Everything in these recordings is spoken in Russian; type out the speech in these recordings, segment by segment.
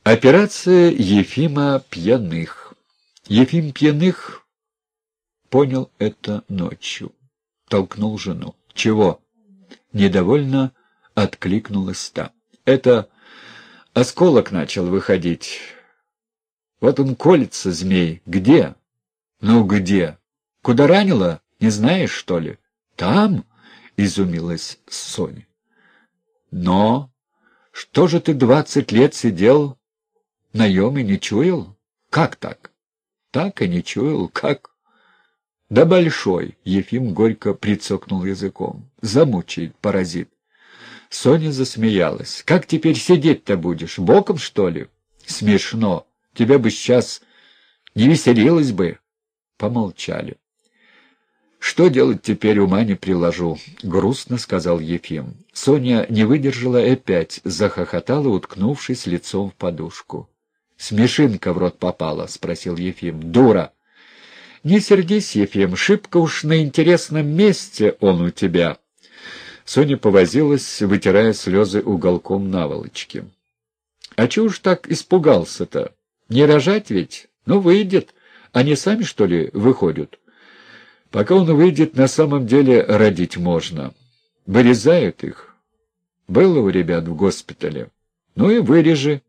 Операция Ефима Пьяных. Ефим Пьяных понял это ночью. Толкнул жену. «Чего?» — недовольно откликнулась та. «Это осколок начал выходить. Вот он колется, змей. Где?» «Ну где? Куда ранило? Не знаешь, что ли?» «Там?» — изумилась Соня. «Но что же ты 20 лет сидел наем и не чуял? Как так?» «Так и не чуял. Как?» «Да большой!» — Ефим горько прицокнул языком. «Замучает паразит». Соня засмеялась. «Как теперь сидеть-то будешь? Боком, что ли?» «Смешно. Тебя бы сейчас не веселилось бы». Помолчали. «Что делать теперь, ума не приложу», — грустно сказал Ефим. Соня не выдержала и опять захохотала, уткнувшись лицом в подушку. «Смешинка в рот попала?» — спросил Ефим. «Дура!» «Не сердись, Ефим, шибко уж на интересном месте он у тебя». Соня повозилась, вытирая слезы уголком наволочки. «А чего уж так испугался-то? Не рожать ведь? Ну, выйдет. Они сами, что ли, выходят?» «Пока он выйдет, на самом деле родить можно. Вырезают их. Было у ребят в госпитале. Ну и вырежи».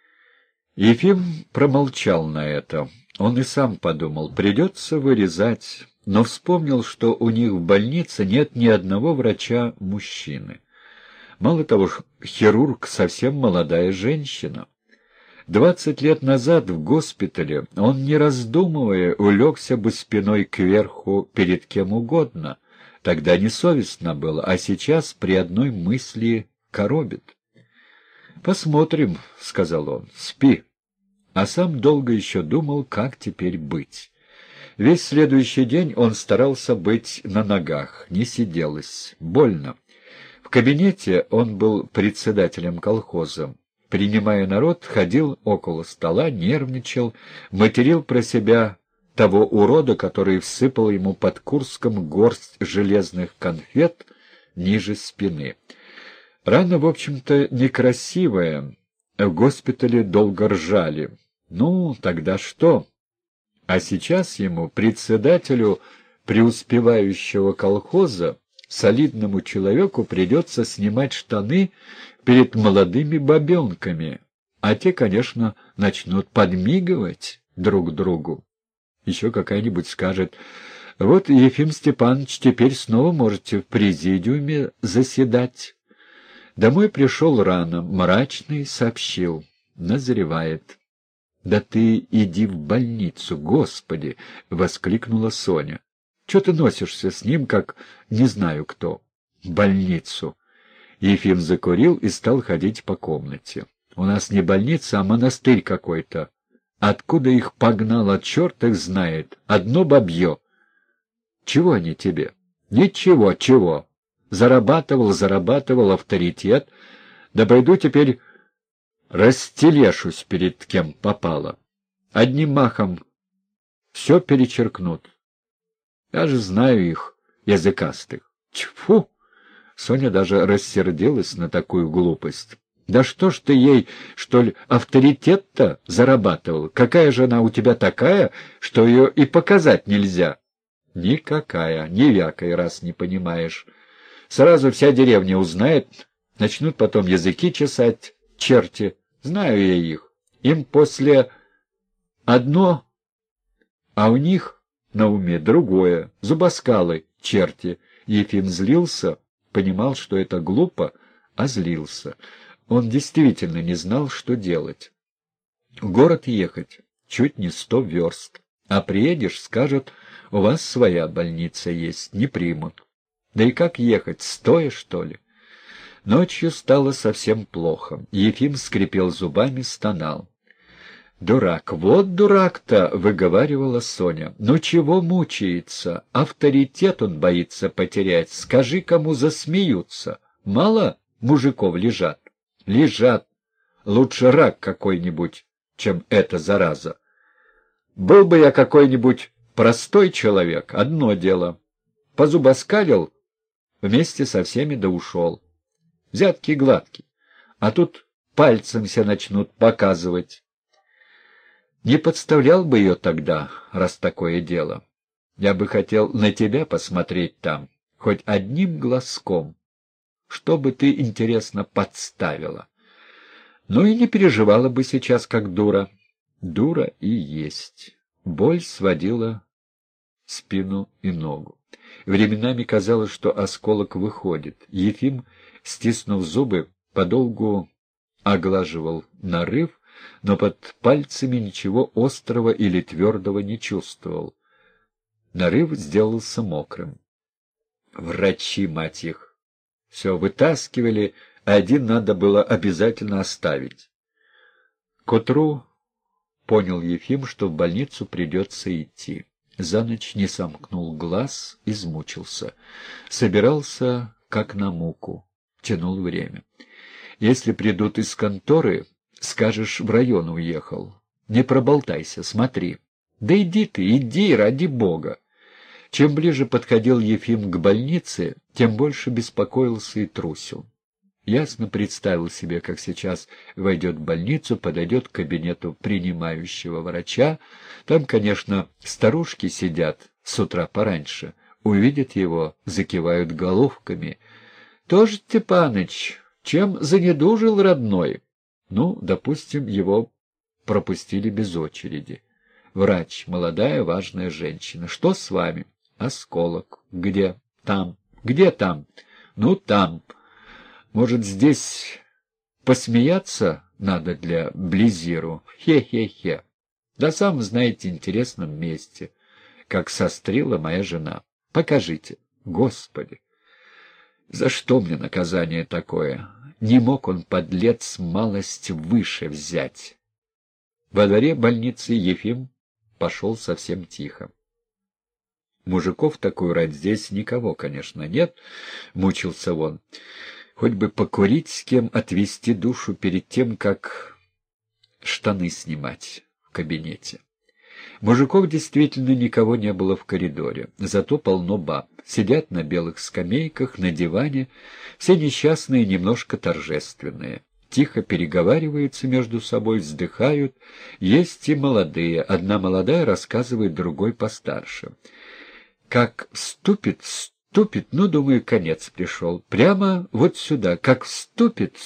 Ефим промолчал на это. Он и сам подумал, придется вырезать, но вспомнил, что у них в больнице нет ни одного врача-мужчины. Мало того, хирург совсем молодая женщина. 20 лет назад в госпитале он, не раздумывая, улегся бы спиной кверху перед кем угодно. Тогда несовестно было, а сейчас при одной мысли коробит. «Посмотрим», — сказал он, — «спи». А сам долго еще думал, как теперь быть. Весь следующий день он старался быть на ногах, не сиделось, больно. В кабинете он был председателем колхоза. Принимая народ, ходил около стола, нервничал, материл про себя того урода, который всыпал ему под Курском горсть железных конфет ниже спины. Рана, в общем-то, некрасивая. В госпитале долго ржали. Ну, тогда что? А сейчас ему, председателю преуспевающего колхоза, солидному человеку, придется снимать штаны перед молодыми бабенками, а те, конечно, начнут подмигивать друг другу. Еще какая-нибудь скажет: «Вот, Ефим Степанович, теперь снова можете в президиуме заседать». Домой пришел рано, мрачный, сообщил: назревает. «Да ты иди в больницу, Господи!» — воскликнула Соня. «Чего ты носишься с ним, как не знаю кто?» «В больницу». Ефим закурил и стал ходить по комнате. «У нас не больница, а монастырь какой-то. Откуда их погнало, черт их знает. Одно бабье». «Чего они тебе?» «Ничего, чего. Зарабатывал авторитет. Да пойду теперь растелешусь перед кем попало. Одним махом все перечеркнут. Я же знаю их, языкастых». «Тьфу!» Соня даже рассердилась на такую глупость. «Да что ж ты ей, что ли, авторитет-то зарабатывал? Какая же она у тебя такая, что ее и показать нельзя?» «Никакая, не вякай, раз не понимаешь. Сразу вся деревня узнает, начнут потом языки чесать, черти. Знаю я их. Им после одно, а у них на уме другое. Зубоскалы, черти». Ефим злился, понимал, что это глупо, а злился. Он действительно не знал, что делать. В город ехать чуть не 100 верст. А приедешь, скажут: у вас своя больница есть, не примут. Да и как ехать, стоя, что ли? Ночью стало совсем плохо. Ефим скрипел зубами, стонал. «Дурак, вот дурак-то!» — выговаривала Соня. «Ну чего мучается? Авторитет он боится потерять. Скажи, кому засмеются. Мало мужиков лежат?» «Лежат. Лучше рак какой-нибудь, чем эта зараза. Был бы я какой-нибудь простой человек, одно дело. Позубоскалил, вместе со всеми да ушел. Взятки гладкие. А тут пальцем все начнут показывать. Не подставлял бы ее тогда, раз такое дело. Я бы хотел на тебя посмотреть там, хоть одним глазком. Что бы ты, интересно, подставила? Ну и не переживала бы сейчас, как дура. Дура и есть. Боль сводила спину и ногу. Временами казалось, что осколок выходит. Ефим, стиснув зубы, подолгу оглаживал нарыв, но под пальцами ничего острого или твердого не чувствовал. Нарыв сделался мокрым. Врачи, мать их! Все вытаскивали, а один надо было обязательно оставить. К утру понял Ефим, что в больницу придется идти. За ночь не сомкнул глаз, измучился. Собирался, как на муку, тянул время. Если придут из конторы, скажешь, в район уехал. Не проболтайся, смотри. Да иди ты, иди, ради бога. Чем ближе подходил Ефим к больнице, тем больше беспокоился и трусил. Ясно представил себе, как сейчас войдет в больницу, подойдет к кабинету принимающего врача. Там, конечно, старушки сидят с утра пораньше. Увидят его, закивают головками. «Тоже, Степаныч, чем занедужил родной?» Ну, допустим, его пропустили без очереди. Врач, молодая, важная женщина. «Что с вами?» «Осколок». «Где?» «Там». «Где там?» «Ну, там». «Может, здесь посмеяться надо для Близиру? Хе-хе-хе. Да сам, знаете, интересном месте, как сострила моя жена. Покажите». «Господи! За что мне наказание такое? Не мог он, подлец, малость выше взять». Во дворе больницы Ефим пошел совсем тихо. Мужиков такую рать здесь никого, конечно, нет, мучился он. Хоть бы покурить с кем, отвести душу перед тем, как штаны снимать в кабинете. Мужиков действительно никого не было в коридоре, зато полно баб. Сидят на белых скамейках, на диване, все несчастные, немножко торжественные. Тихо переговариваются между собой, вздыхают. Есть и молодые. Одна молодая рассказывает другой постарше. Как вступит, ну, думаю, конец пришел. Прямо вот сюда. Как вступит.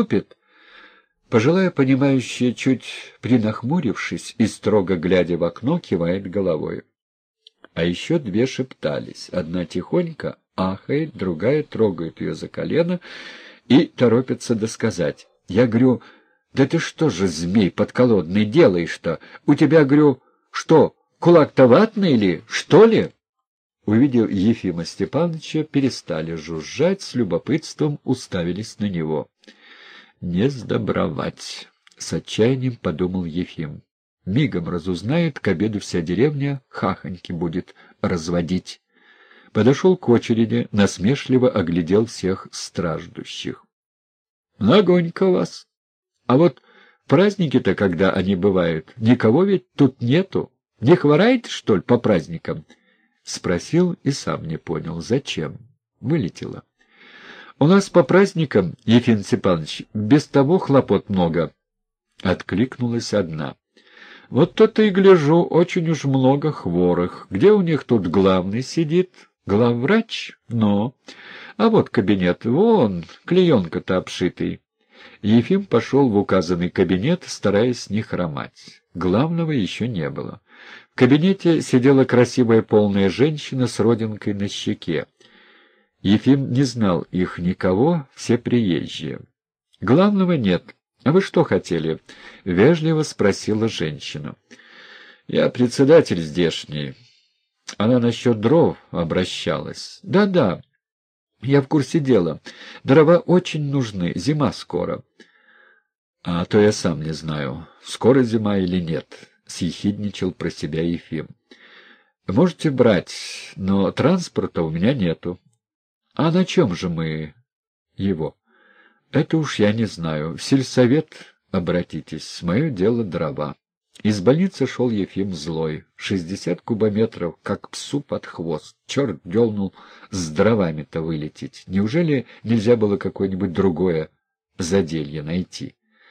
Пожилая, понимающая, чуть принахмурившись и строго глядя в окно, кивает головой. А еще две шептались. Одна тихонько ахает, другая трогает ее за колено и торопится досказать. Я говорю, да ты что же, змей подколодный, делаешь-то? У тебя, говорю, что, кулак-то ватный или что ли? Увидев Ефима Степановича, перестали жужжать, с любопытством уставились на него. «Не сдобровать», — с отчаянием подумал Ефим. «Мигом разузнает, к обеду вся деревня хахоньки будет разводить». Подошел к очереди, насмешливо оглядел всех страждущих. «Многонько вас. А вот праздники-то, когда они бывают, никого ведь тут нету. Не хвораете, что ли, по праздникам?» Спросил и сам не понял, зачем. Вылетело. «У нас по праздникам, Ефим Степанович, без того хлопот много», — откликнулась одна. «Вот то-то и гляжу, очень уж много хворых. Где у них тут главный сидит? Главврач? Но. А вот кабинет, вон, клеенка-то обшитый». Ефим пошел в указанный кабинет, стараясь не хромать. Главного еще не было. В кабинете сидела красивая полная женщина с родинкой на щеке. Ефим не знал их никого, все приезжие. «Главного нет. А вы что хотели?» — вежливо спросила женщина. «Я председатель здешний». Она насчет дров обращалась. «Да-да, я в курсе дела. Дрова очень нужны, зима скоро». «А то я сам не знаю, скоро зима или нет», — съехидничал про себя Ефим. «Можете брать, но транспорта у меня нету». «А на чем же мы его?» «Это уж я не знаю. В сельсовет обратитесь. Мое дело дрова». Из больницы шел Ефим злой. 60 кубометров, как псу под хвост. Черт дернул с дровами-то вылететь. Неужели нельзя было какое-нибудь другое заделье найти?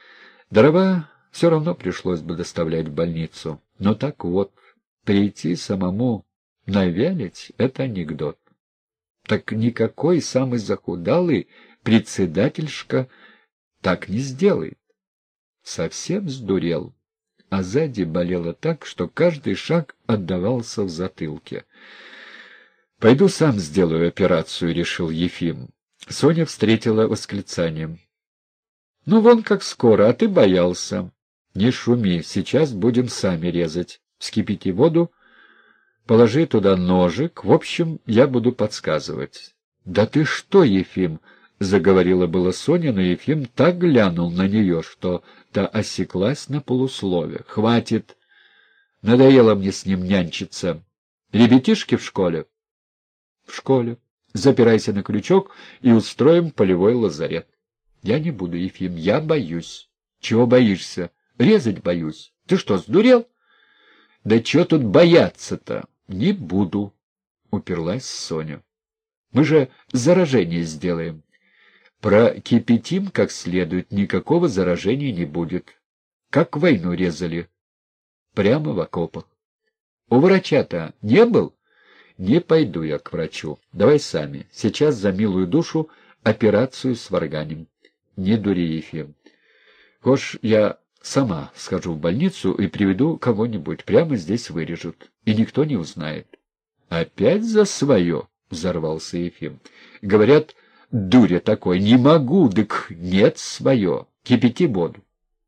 Дрова все равно пришлось бы доставлять в больницу. Но так вот, прийти самому навялить — это анекдот. Так никакой самый захудалый председательшка так не сделает. Совсем сдурел. А сзади болело так, что каждый шаг отдавался в затылке. «Пойду сам сделаю операцию», — решил Ефим. Соня встретила восклицанием. «Ну, вон как скоро, а ты боялся». «Не шуми, сейчас будем сами резать. Вскипяти воду, положи туда ножик. В общем, я буду подсказывать». «Да ты что, Ефим?» — заговорила была Соня, но Ефим так глянул на нее, что та осеклась на полуслове. «Хватит! Надоело мне с ним нянчиться. Ребятишки в школе?» «В школе. Запирайся на крючок и устроим полевой лазарет». «Я не буду, Ефим, я боюсь». «Чего боишься?» «Резать боюсь. Ты что, сдурел?» «Да чего тут бояться-то?» «Не буду», — уперлась Соня. «Мы же заражение сделаем. Прокипятим как следует, никакого заражения не будет. Как войну резали. Прямо в окопах. У врача-то не был? Не пойду я к врачу. Давай сами. Сейчас за милую душу операцию сварганим. Не дури, Ефим. Хошь, я сама схожу в больницу и приведу кого-нибудь. Прямо здесь вырежут. И никто не узнает». «Опять за свое?» — взорвался Ефим. «Говорят, дуря такой, не могу, дык нет свое. Кипяти воду».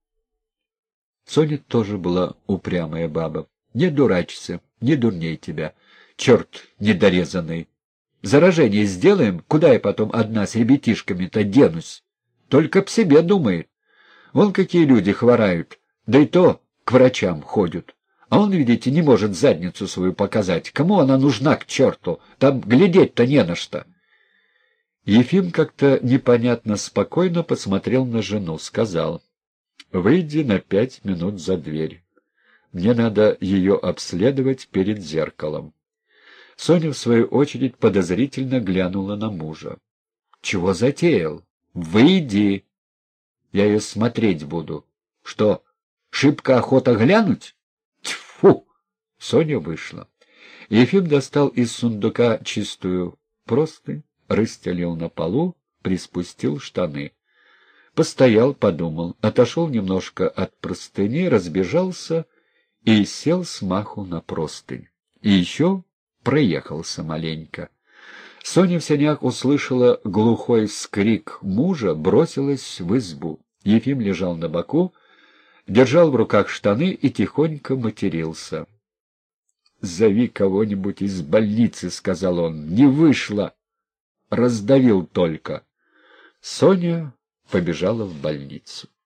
Соня тоже была упрямая баба. «Не дурачься, не дурней тебя, черт недорезанный. Заражение сделаем, куда я потом одна с ребятишками-то денусь? Только б себе думает. Вон какие люди хворают, да и то к врачам ходят. А он, видите, не может задницу свою показать. Кому она нужна, к черту? Там глядеть-то не на что». Ефим как-то непонятно спокойно посмотрел на жену, сказал: «Выйди на 5 минут за дверь. Мне надо ее обследовать перед зеркалом». Соня, в свою очередь, подозрительно глянула на мужа. «Чего затеял? Выйди! Я ее смотреть буду. Что, шибко охота глянуть?» «Тьфу!» Соня вышла. Ефим достал из сундука чистую простынь, расстелил на полу, приспустил штаны. Постоял, подумал, отошел немножко от простыни, разбежался и сел смаху на простынь. И еще проехался маленько. Соня в сенях услышала глухой вскрик мужа, бросилась в избу. Ефим лежал на боку, держал в руках штаны и тихонько матерился. «Зови кого-нибудь из больницы», — сказал он. «Не вышло. Раздавил только». Соня побежала в больницу.